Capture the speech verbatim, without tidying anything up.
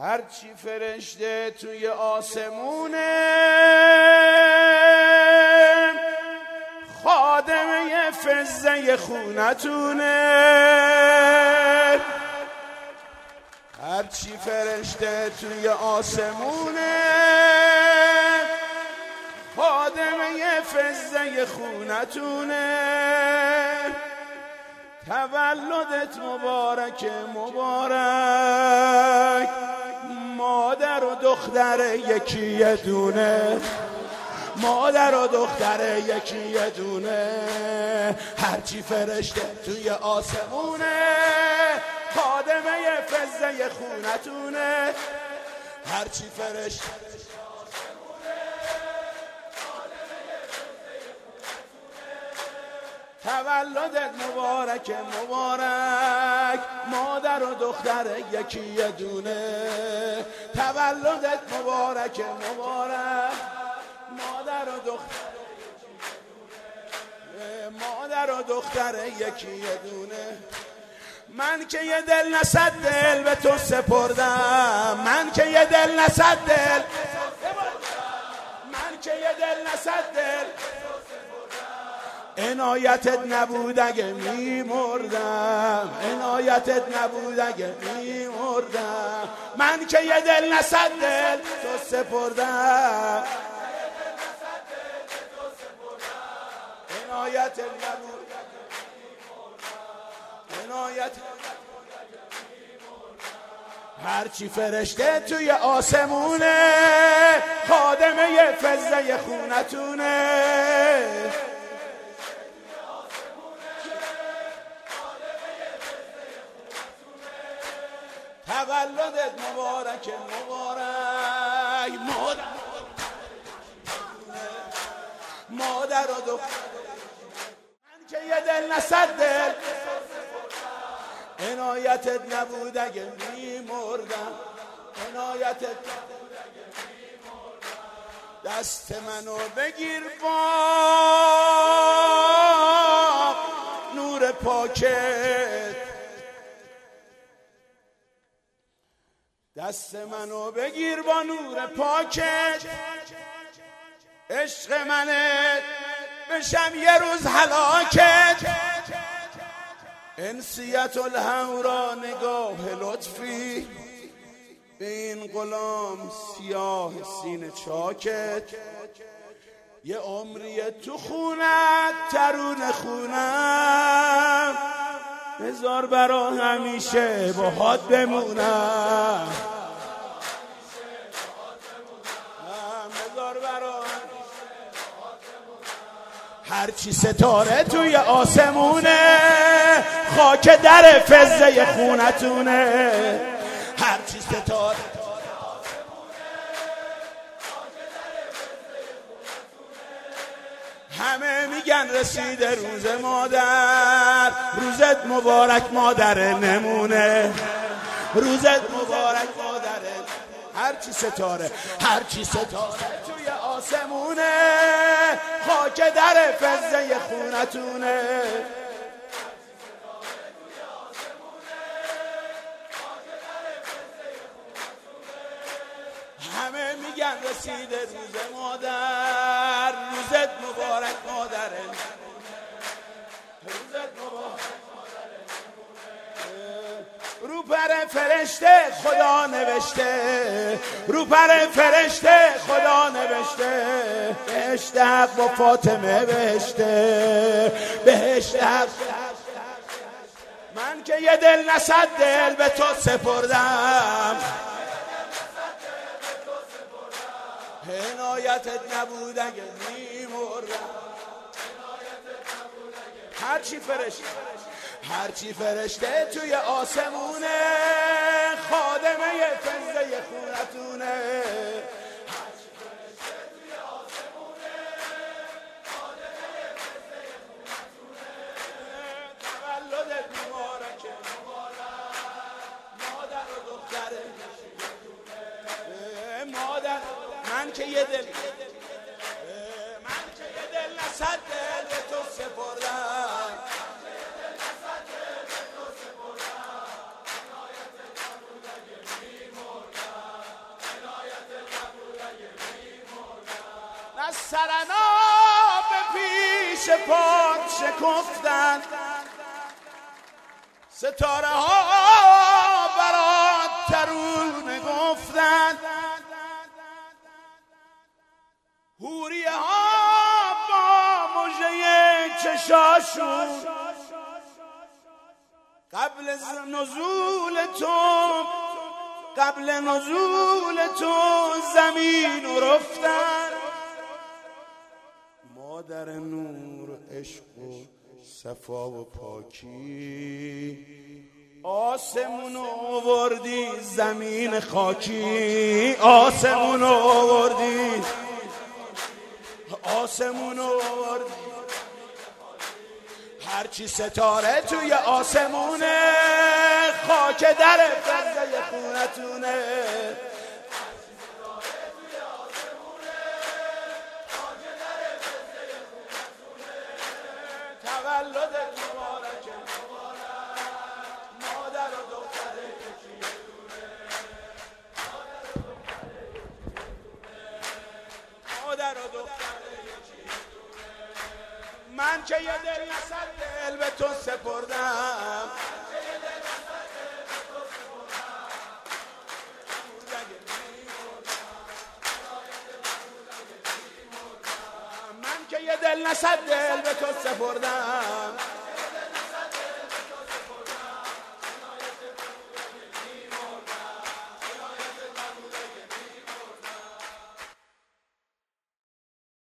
هرچی فرشته توی آسمونه خادمه فزه خونتونه. هرچی فرشته توی آسمونه خادمه فزه خونتونه. تولدت مبارک مبارک، مادر و دختر یکی یه دونه، مادر و دختر یکی یه دونه. هرچی فرشته توی آسمونه خادمه فزه خونتونه. هرچی فرشته تولدت مبارک مبارک، مادر و دختر یکی یه دونه. تولدت مبارک مبارک، مادر و دختر مادر و دختر یکی یه دونه. من که یه دل نصد دل به تو سپردم، من که یه دل نصد دل من که یه دل نصد دل عنایتت نبود اگه میمردم، عنایتت نبود اگه میمردم. من که یه دل نصد دل تو سپردم، عنایتت نبود عنایت. هرچی فرشته توی آسمونه خادمه فزه خونتونه. تولدت مبارک مبارک، مادر مادر و دختر. من که یه دل نصد دل عنایتت نبود اگه میمردم، عنایتت نبود اگه میمردم. دست منو بگیر با نور پاکت، دست منو بگیر با نور پاکت. عشق منت بشم یه روز هلاکت. انسیت الهورا نگاه لطفی به این غلام سیاه سینه چاکت. یه عمری تو خونت ترون خونم، بذار برا همیشه باهات بمونم، بذار برا هرچی ستاره توی آسمونه خاک در فزه خونتونه. هرچی ستاره همه میگن رسیده روز مادر، روزت مبارک مادر نمونه، روزت مبارک مادر. هرچی ستاره هرچی ستاره توی آسمونه خاک در فزه خونتونه. همه میگن رسیده روز مادر، روزت مبارک مادر، روزت مبارک مادر. رو پر فرشته خدا نوشته، رو پر فرشته خدا نوشته. بهشت حق با فاطمه بهشته، بهشت حق. من که یه دل نصد دل به تو سپردم، عنایتت نبود اگه میمردم. هرچی فرشته هرچی فرشته توی آسمونه خادمه فزه خونتونه. هرچی فرشته توی آسمونه خادمه فزه خونتونه. تولدت مبارک مبارک، مادر و دختر مادر. من که یه دل من که یه دل نصد دل به تو سپردم، عنایتت نبود اگه میمردم. سرنا به پیش پاد شکفتند، ستاره ها برات ترونه گفتند، حوریه ها با مژه چشاشون قبل نزول تو قبل نزول تو زمین و رفتن. مادر نور عشق و صفا و پاکی، آسمون آوردی زمین خاکی، آسمون آوردی آسمون آوردی، هرچی ستاره توی آسمونه خاک در فضای خونتونه. تولد مبارک مادر و دختر یکیتونه، مادر و دختر یکیتونه. من که یه دل نصد دل به تو سپردم، من که یه دل نصد دل به تو سپردم،